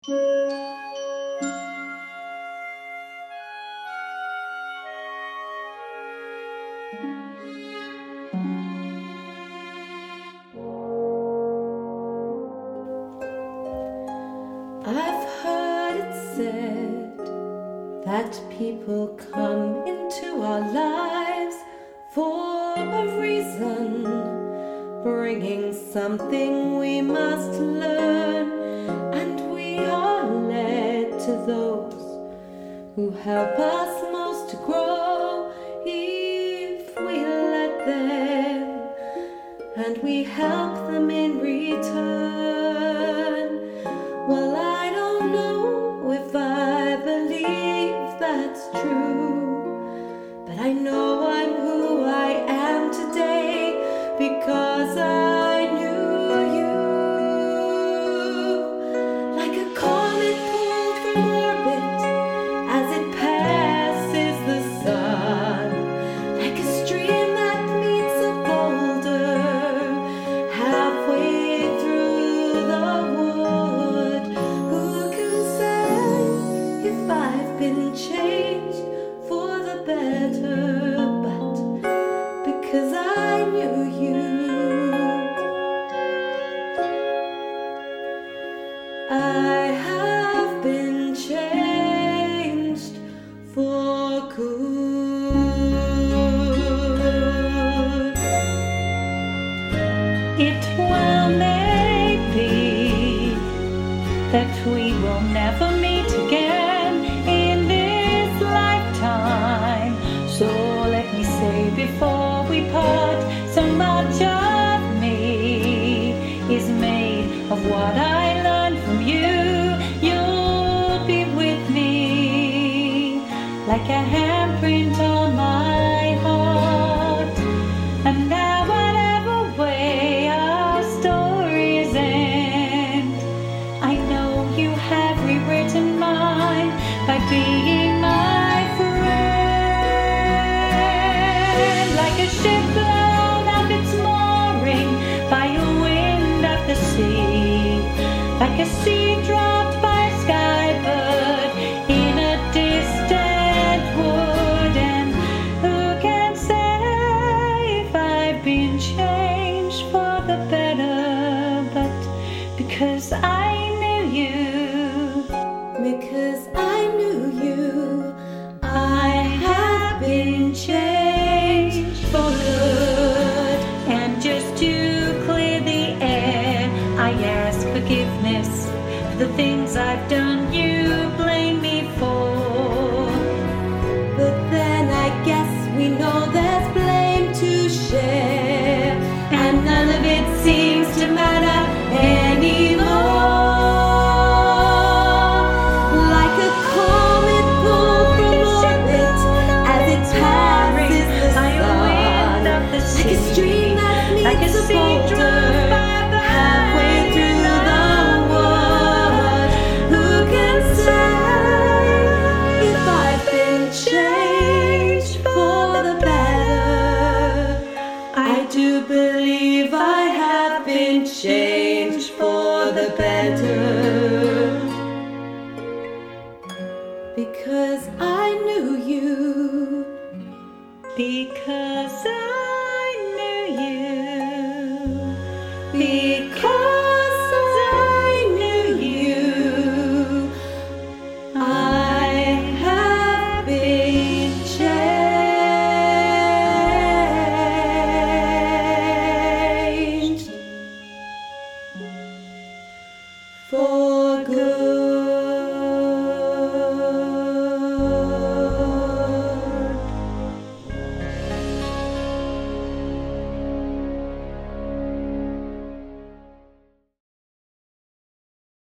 I've heard it said that people come into our lives for a reason, bringing something we must learn, and we are led to those who help us most to grow if we let them, and we help them in return. Well, I don't know if I believe that's true, but I know I'm who I am today because I knew you. Like a comet pulled from orbit as it passes the sun, like a stream that meets a boulder halfway through the wood. Who can say if I've been changed for the better? But because I knew you, I have been changed for good. It well may be that we will never meet again in this lifetime. So let me say before we part, so much of me is made of what I learned from you. You'll be with me like a handprint on my heart. And now whatever way our stories end, I know you have rewritten mine by being my friend. Like a ship blown off its mooring by a wind of the sea, like a seed dropped by a skybird in a distant wood. And who can say if I've been changed for the better? But because I knew you, because I knew you, I have been changed for good. and just to clear the air, I ask forgiveness for the things I've done you blame me for.